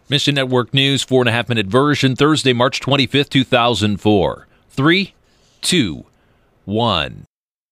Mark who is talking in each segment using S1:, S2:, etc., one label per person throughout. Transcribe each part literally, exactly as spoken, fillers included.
S1: Mission Network News, four and a half minute version, Thursday, March twenty-fifth, two thousand four. Three, two, one.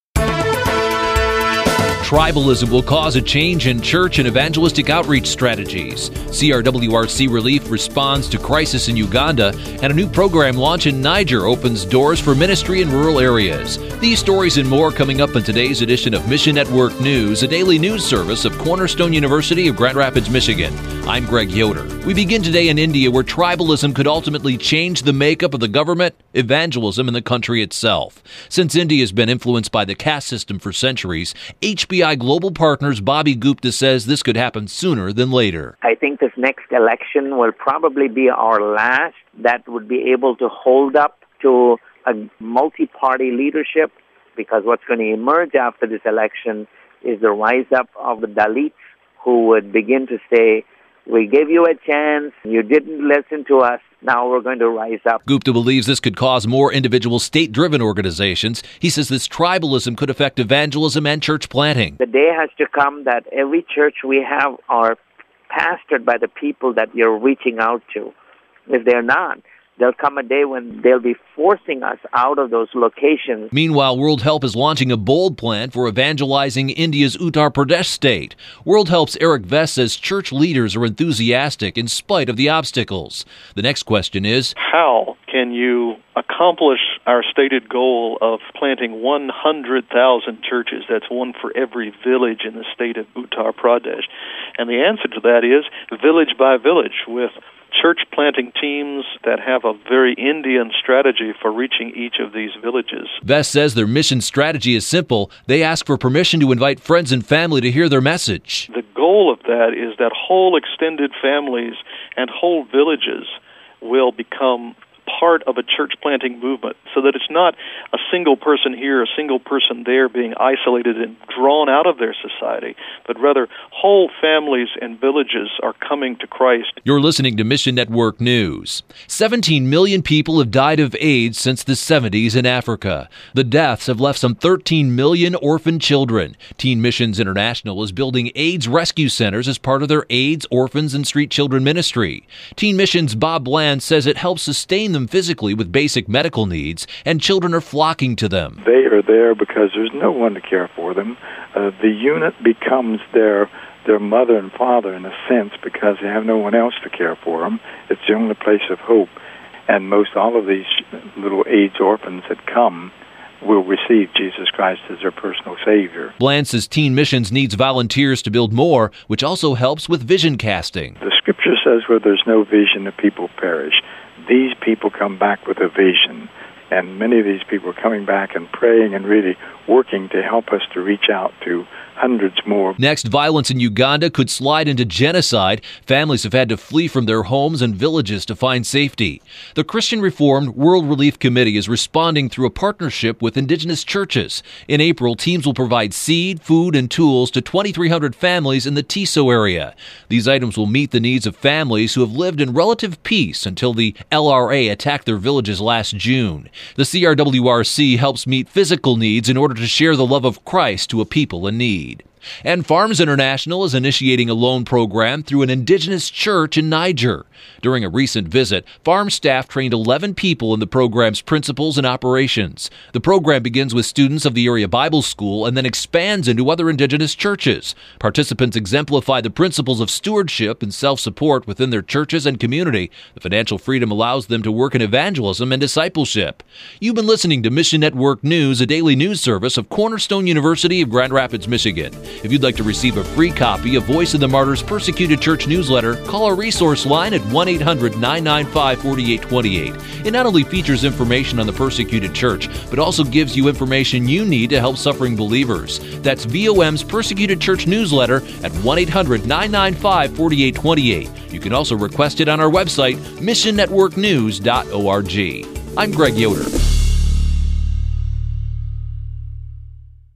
S1: Tribalism will cause a change in church and evangelistic outreach strategies. C R W R C Relief responds to crisis in Uganda, and a new program launch in Niger opens doors for ministry in rural areas. These stories and more coming up in today's edition of Mission Network News, a daily news service of Cornerstone University of Grand Rapids, Michigan. I'm Greg Yoder. We begin today in India, where tribalism could ultimately change the makeup of the government, evangelism, and the country itself. Since India has been influenced by the caste system for centuries, H B I Global Partners Bobby Gupta says this could happen sooner than later.
S2: I think this next election will probably be our last that would be able to hold up to a multi-party leadership, because what's going to emerge after this election is the rise up of the Dalits, who would begin to say, we gave you a chance, you didn't listen to us, now we're going to rise up.
S1: Gupta believes this could cause more individual state-driven organizations. He says this tribalism could affect evangelism and church planting.
S2: The day has to come that every church we have are pastored by the people that you're reaching out to. If they're not, there'll come a day when they'll be forcing us out of those locations.
S1: Meanwhile, World Help is launching a bold plan for evangelizing India's Uttar Pradesh state. World Help's Eric Vest says church leaders are enthusiastic in spite of the obstacles. The next question is,
S3: how can you accomplish our stated goal of planting one hundred thousand churches? That's one for every village in the state of Uttar Pradesh. And the answer to that is village by village, with church planting teams that have a very Indian strategy for reaching each of these villages.
S1: Vest says their mission strategy is simple. They ask for permission to invite friends and family to hear their message.
S3: The goal of that is that whole extended families and whole villages will become part of a church planting movement, so that it's not a single person here, a single person there being isolated and drawn out of their society, but rather whole families and villages are coming to Christ.
S1: You're listening to Mission Network News. seventeen million people have died of AIDS since the seventies in Africa. The deaths have left some thirteen million orphan children. Teen Missions International is building AIDS rescue centers as part of their AIDS, Orphans, and Street Children ministry. Teen Missions' Bob Bland says it helps sustain them physically with basic medical needs, and children are flocking to them.
S4: They are there because there's no one to care for them. Uh, the unit becomes their their mother and father in a sense, because they have no one else to care for them. It's the only place of hope. And most all of these little AIDS orphans that come will receive Jesus Christ as their personal Savior.
S1: Bland says Teen Missions needs volunteers to build more, which also helps with vision casting.
S4: The Scripture says where there's no vision, the people perish. These people come back with a vision, and many of these people are coming back and praying and really working to help us to reach out to hundreds more.
S1: Next, violence in Uganda could slide into genocide. Families have had to flee from their homes and villages to find safety. The Christian Reformed World Relief Committee is responding through a partnership with indigenous churches. In April, teams will provide seed, food, and tools to twenty-three hundred families in the Tiso area. These items will meet the needs of families who have lived in relative peace until the L R A attacked their villages last June. The C R W R C helps meet physical needs in order to share the love of Christ to a people in need. And Farms International is initiating a loan program through an indigenous church in Niger. During a recent visit, farm staff trained eleven people in the program's principles and operations. The program begins with students of the area Bible school and then expands into other indigenous churches. Participants exemplify the principles of stewardship and self-support within their churches and community. The financial freedom allows them to work in evangelism and discipleship. You've been listening to Mission Network News, a daily news service of Cornerstone University of Grand Rapids, Michigan. If you'd like to receive a free copy of Voice of the Martyrs Persecuted Church newsletter, call our resource line at one eight hundred nine nine five four eight two eight. It not only features information on the persecuted church, but also gives you information you need to help suffering believers. That's V O M's Persecuted Church newsletter at one eight hundred nine nine five four eight two eight. You can also request it on our website, mission network news dot org. I'm Greg Yoder.